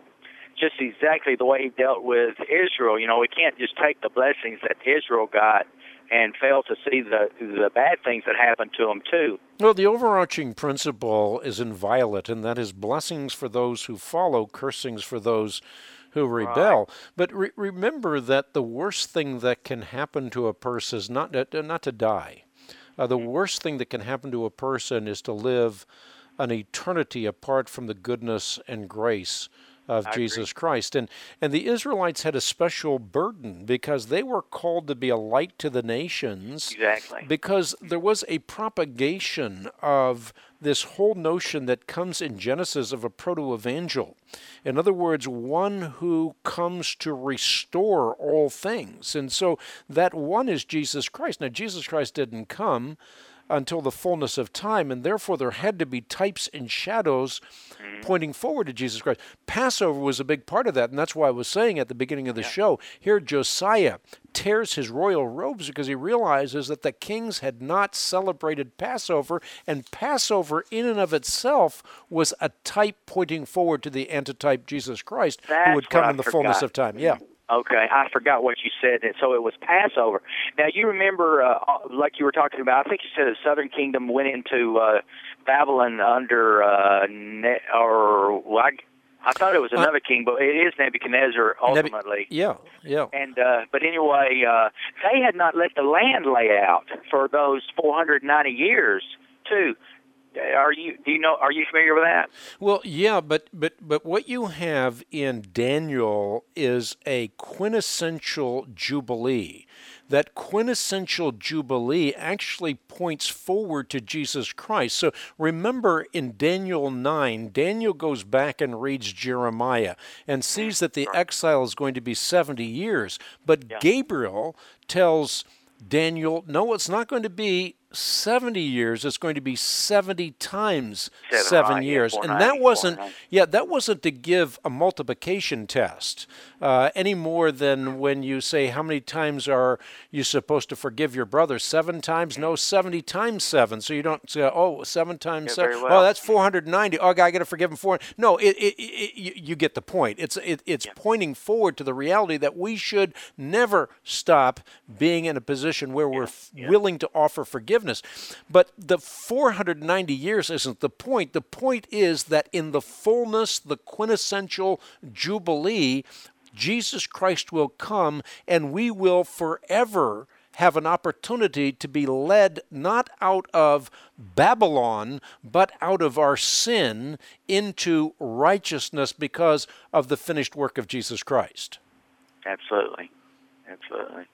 just exactly the way He dealt with Israel. You know, we can't just take the blessings that Israel got and fail to see the the bad things that happened to them too. Well, the overarching principle is inviolate, and that is blessings for those who follow, cursings for those who rebel. Right. But re- remember that the worst thing that can happen to a person is not to, not to die. Uh, the worst thing that can happen to a person is to live an eternity apart from the goodness and grace of I Jesus agree. Christ. And and the Israelites had a special burden because they were called to be a light to the nations. Exactly. Because there was a propagation of this whole notion that comes in Genesis of a proto-evangel. In other words, one who comes to restore all things. And so that one is Jesus Christ. Now, Jesus Christ didn't come until the fullness of time, and therefore there had to be types and shadows mm-hmm. pointing forward to Jesus Christ. Passover was a big part of that, and that's why I was saying at the beginning of the yeah. show, here Josiah tears his royal robes because he realizes that the kings had not celebrated Passover, and Passover in and of itself was a type pointing forward to the antitype Jesus Christ, that's who would come in the forgot. fullness of time. Yeah. Okay, I forgot what you said. So it was Passover. Now, you remember, uh, like you were talking about, I think you said the southern kingdom went into uh, Babylon under, uh, ne- or well, I, I thought it was another uh, king, but it is Nebuchadnezzar ultimately. Nebu- yeah, yeah. And uh, but anyway, uh, they had not let the land lay out for those four hundred ninety years, too. Are you do you know are you familiar with that? Well, yeah, but but but what you have in Daniel is a quintessential jubilee. That quintessential jubilee actually points forward to Jesus Christ. So remember in Daniel nine, Daniel goes back and reads Jeremiah and sees that the exile is going to be seventy years. But yeah. Gabriel tells Daniel, no, it's not going to be seventy years. It's going to be seventy times seven, seven right, years. Yeah, and that wasn't, yeah, that wasn't to give a multiplication test uh, any more than when you say, how many times are you supposed to forgive your brother? Seven times? No, seventy times seven. So you don't say, oh, seven times yeah, seven. Well. Oh, that's four hundred ninety. Oh, I got to forgive him four. No, it, it, it, you, you get the point. It's it, it's yeah. pointing forward to the reality that we should never stop being in a position where yeah. we're f- yeah. willing to offer forgiveness. But the four hundred ninety years isn't the point. The point is that in the fullness, the quintessential jubilee, Jesus Christ will come and we will forever have an opportunity to be led not out of Babylon, but out of our sin into righteousness because of the finished work of Jesus Christ. Absolutely. Absolutely.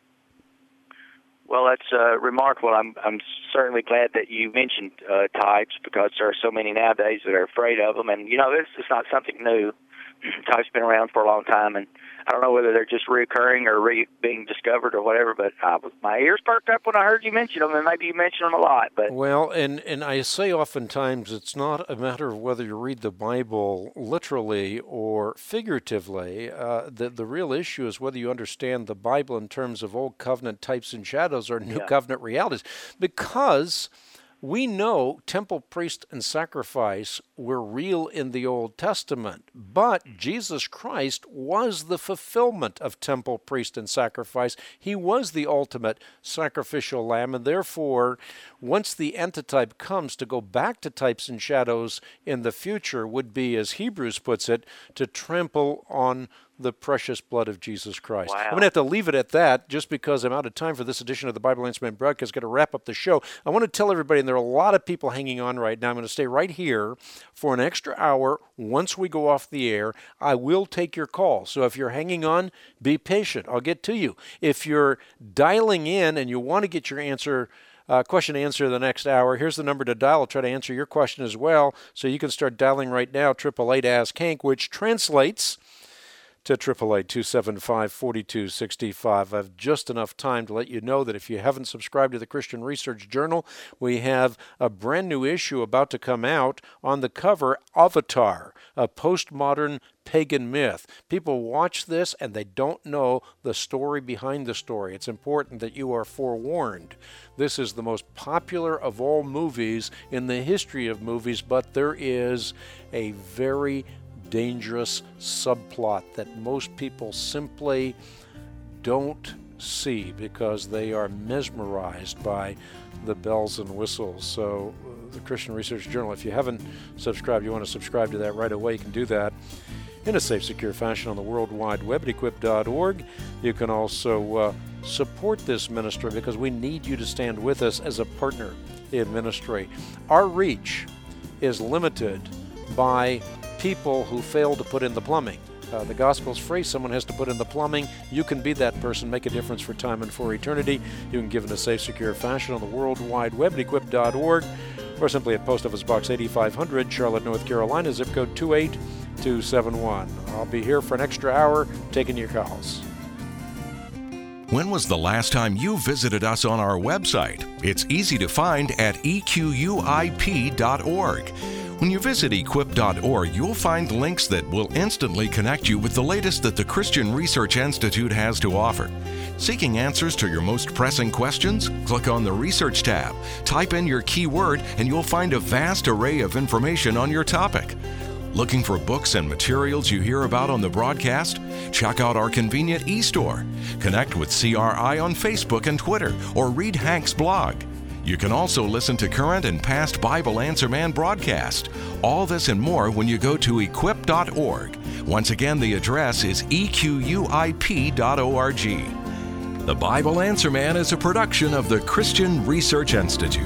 Well, that's uh, remarkable. I'm I'm certainly glad that you mentioned uh, types because there are so many nowadays that are afraid of them. And, you know, this is not something new. types been around for a long time, and I don't know whether they're just reoccurring or re- being discovered or whatever, but I was, my ears perked up when I heard you mention them, and maybe you mention them a lot. But Well, and, and I say oftentimes it's not a matter of whether you read the Bible literally or figuratively. Uh, the, the real issue is whether you understand the Bible in terms of Old Covenant types and shadows or New Yeah. Covenant realities. Because we know temple, priest, and sacrifice were real in the Old Testament, but Jesus Christ was the fulfillment of temple, priest, and sacrifice. He was the ultimate sacrificial lamb, and therefore, once the antitype comes, to go back to types and shadows in the future would be, as Hebrews puts it, to trample on the precious blood of Jesus Christ. Wow. I'm going to have to leave it at that just because I'm out of time for this edition of the Bible Answer Man broadcast. Got to wrap up the show. I want to tell everybody, and there are a lot of people hanging on right now, I'm going to stay right here for an extra hour. Once we go off the air, I will take your call. So if you're hanging on, be patient. I'll get to you. If you're dialing in and you want to get your answer Uh, question to answer the next hour, here's the number to dial. I'll try to answer your question as well. So you can start dialing right now, eight eight eight ask Hank, which translates to eight eight eight, two seven five, four two six five. I have just enough time to let you know that if you haven't subscribed to the Christian Research Journal, we have a brand new issue about to come out. On the cover, Avatar, a postmodern pagan myth. People watch this and they don't know the story behind the story. It's important that you are forewarned. This is the most popular of all movies in the history of movies, but there is a very dangerous subplot that most people simply don't see because they are mesmerized by the bells and whistles. So uh, the Christian Research Journal, if you haven't subscribed, you want to subscribe to that right away, you can do that in a safe, secure fashion on the World Wide Web at equip dot org. You can also uh, support this ministry because we need you to stand with us as a partner in ministry. Our reach is limited by people who fail to put in the plumbing. Uh, the gospel's free. Someone has to put in the plumbing. You can be that person, make a difference for time and for eternity. You can give in a safe, secure fashion on the World Wide Web at equip dot org or simply at Post Office Box eighty-five hundred, Charlotte, North Carolina, zip code two eight two seven one. I'll be here for an extra hour taking your calls. When was the last time you visited us on our website? It's easy to find at E Q U I P dot org. When you visit equip dot org, you'll find links that will instantly connect you with the latest that the Christian Research Institute has to offer. Seeking answers to your most pressing questions? Click on the Research tab, type in your keyword, and you'll find a vast array of information on your topic. Looking for books and materials you hear about on the broadcast? Check out our convenient e-store. Connect with C R I on Facebook and Twitter, or read Hank's blog. You can also listen to current and past Bible Answer Man broadcasts. All this and more when you go to equip dot org. Once again, the address is E Q U I P dot org. The Bible Answer Man is a production of the Christian Research Institute.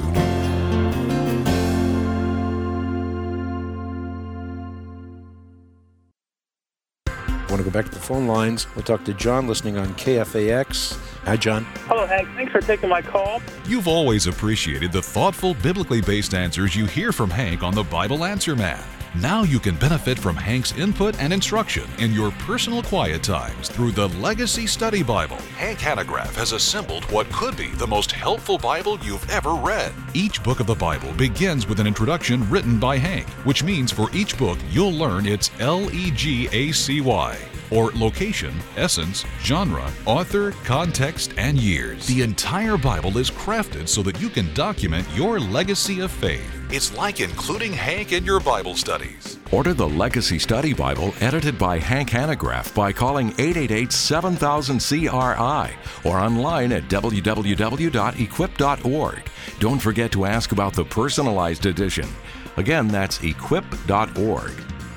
I want to go back to the phone lines. We'll talk to John listening on K F A X. Hi, John. Hello, Hank. Thanks for taking my call. You've always appreciated the thoughtful, biblically based answers you hear from Hank on the Bible Answer Man. Now you can benefit from Hank's input and instruction in your personal quiet times through the Legacy Study Bible. Hank Hanegraaff has assembled what could be the most helpful Bible you've ever read. Each book of the Bible begins with an introduction written by Hank, which means for each book you'll learn its L E G A C Y, or location, essence, genre, author, context, and years. The entire Bible is crafted so that you can document your legacy of faith. It's like including Hank in your Bible studies. Order the Legacy Study Bible edited by Hank Hanegraaff by calling eight eight eight, seven thousand, C R I or online at w w w dot equip dot org. Don't forget to ask about the personalized edition. Again, that's equip dot org.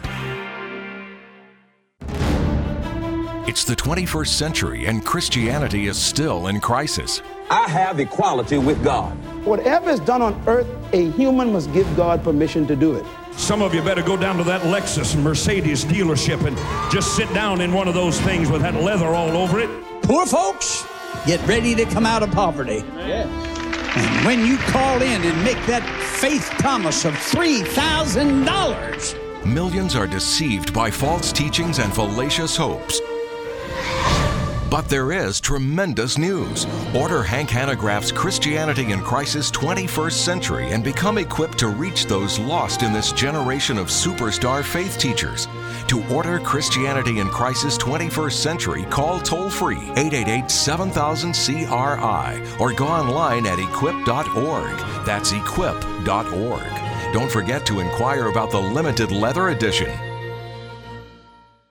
It's the twenty-first century and Christianity is still in crisis. I have equality with God. Whatever is done on earth, a human must give God permission to do it. Some of you better go down to that Lexus Mercedes dealership and just sit down in one of those things with that leather all over it. Poor folks, get ready to come out of poverty. Yes. And when you call in and make that faith promise of three thousand dollars, millions are deceived by false teachings and fallacious hopes. But there is tremendous news. Order Hank Hanegraaff's Christianity in Crisis twenty-first Century and become equipped to reach those lost in this generation of superstar faith teachers. To order Christianity in Crisis twenty-first Century, call toll-free eight eight eight, seven thousand, C R I or go online at equip dot org. That's equip dot org. Don't forget to inquire about the limited leather edition.